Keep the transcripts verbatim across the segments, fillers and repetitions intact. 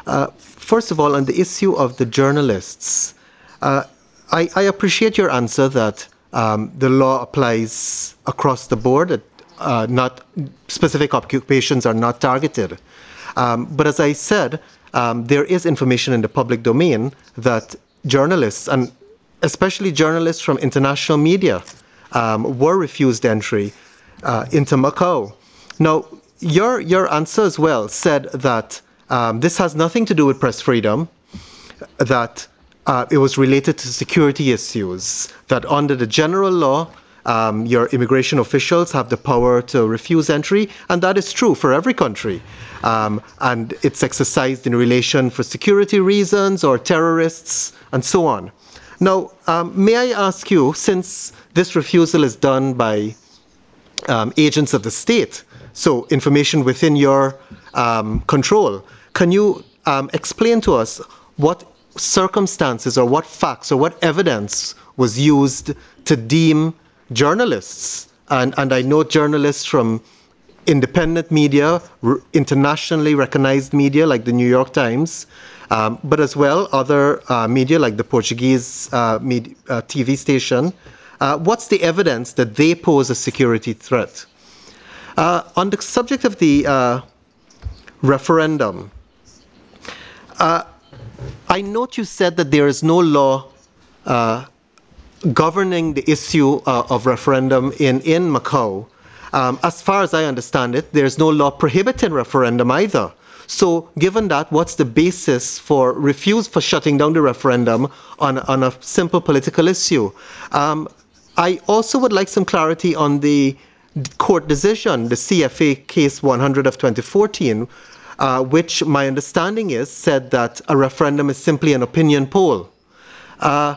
Uh, first of all, on the issue of the journalists, uh, I, I appreciate your answer that um, the law applies across the board, that uh, not specific occupations are not targeted. Um, but as I said, um, there is information in the public domain that journalists, and especially journalists from international media, um, were refused entry uh, into Macau. Now, your your answer as well said that um, this has nothing to do with press freedom, that uh, it was related to security issues, that under the general law, um, your immigration officials have the power to refuse entry, and that is true for every country. Um, and it's exercised in relation for security reasons or terrorists and so on. Now, um, may I ask you, since this refusal is done by um, agents of the state, so information within your um, control, can you um, explain to us what circumstances or what facts or what evidence was used to deem journalists, and, and I know journalists from independent media, internationally recognized media like the New York Times, um, but as well other uh, media like the Portuguese uh, media, uh, T V station. Uh, what's the evidence that they pose a security threat? Uh, on the subject of the uh, referendum, uh, I note you said that there is no law uh, governing the issue uh, of referendum in, in Macau. Um, as far as I understand it, there's no law prohibiting referendum either. So given that, what's the basis for refuse for shutting down the referendum on, on a simple political issue? Um, I also would like some clarity on the court decision, the C F A case one hundred of twenty fourteen, uh, which my understanding is said that a referendum is simply an opinion poll. Uh,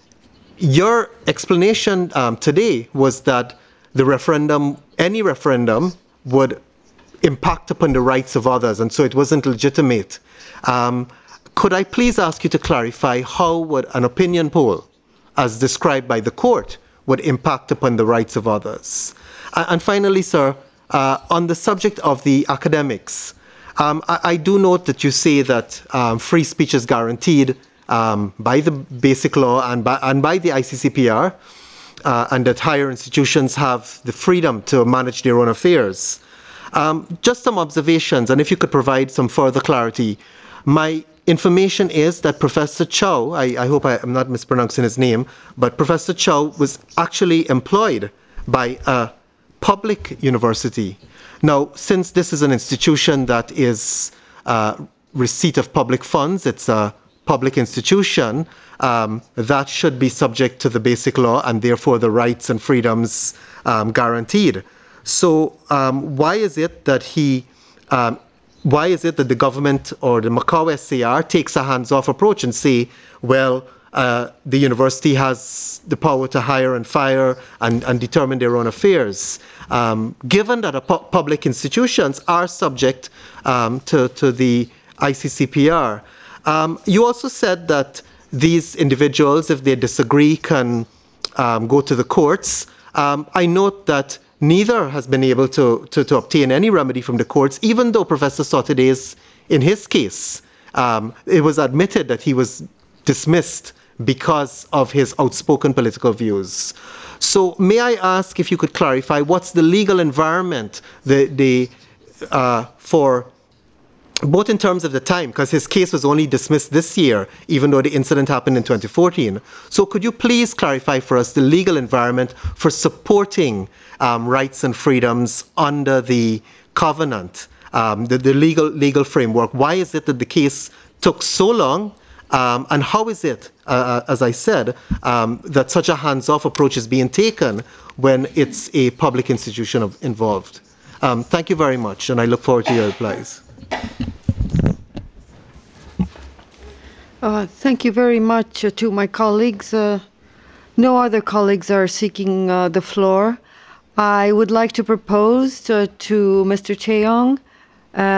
your explanation um, today was that the referendum, any referendum, would impact upon the rights of others, and so it wasn't legitimate. Um, could I please ask you to clarify how would an opinion poll, as described by the court, would impact upon the rights of others? Uh, and finally, sir, uh, on the subject of the academics, um, I, I do note that you say that um, free speech is guaranteed um, by the Basic Law and by, and by the I C C P R, uh, and that higher institutions have the freedom to manage their own affairs. Um, just some observations, and if you could provide some further clarity. My information is that Professor Chow, I, I hope I am not mispronouncing his name, but Professor Chow was actually employed by a public university. Now, since this is an institution that is uh, receipt of public funds, it's a public institution, um, that should be subject to the Basic Law and therefore the rights and freedoms um, guaranteed. So um, why is it that he, um, why is it that the government or the Macau S A R takes a hands-off approach and say, well, uh, the university has the power to hire and fire and, and determine their own affairs, um, given that a pu public institutions are subject um, to, to the I C C P R. Um, you also said that these individuals, if they disagree, can um, go to the courts. Um, I note that neither has been able to, to, to obtain any remedy from the courts, even though Professor Sotodes, in his case, um, it was admitted that he was dismissed because of his outspoken political views. So may I ask if you could clarify what's the legal environment the, the, uh, for both in terms of the time, because his case was only dismissed this year, even though the incident happened in twenty fourteen. So could you please clarify for us the legal environment for supporting um, rights and freedoms under the covenant, um, the, the legal, legal framework? Why is it that the case took so long? Um, and how is it, uh, as I said, um, that such a hands-off approach is being taken when it's a public institution of, involved? Um, thank you very much, and I look forward to your replies. Uh, thank you very much uh, to my colleagues. Uh, no other colleagues are seeking uh, the floor. I would like to propose to, to Mister Cheong